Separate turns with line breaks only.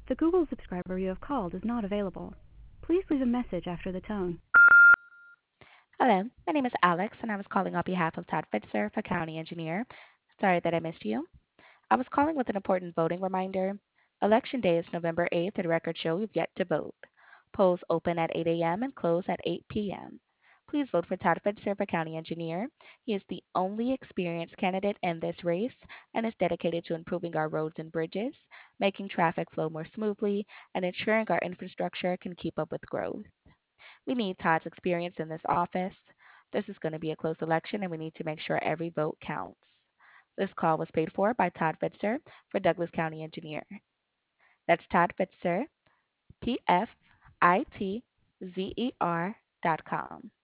The Google subscriber you have called is not available. Please leave a message after the tone.
Hello, my name is Alex, and I was calling on behalf of Todd Fitzer for County Engineer. Sorry that I missed you. I was calling with an important voting reminder. Election Day is November 8th, and records show you've yet to vote. Polls open at 8 a.m. and close at 8 p.m. Please vote for Todd Fitzer for County Engineer. He is the only experienced candidate in this race and is dedicated to improving our roads and bridges, making traffic flow more smoothly, and ensuring our infrastructure can keep up with growth. We need Todd's experience in this office. This is going to be a close election, and we need to make sure every vote counts. This call was paid for by Todd Fitzer for Douglas County Engineer. That's Todd Fitzer, PFITZER.com.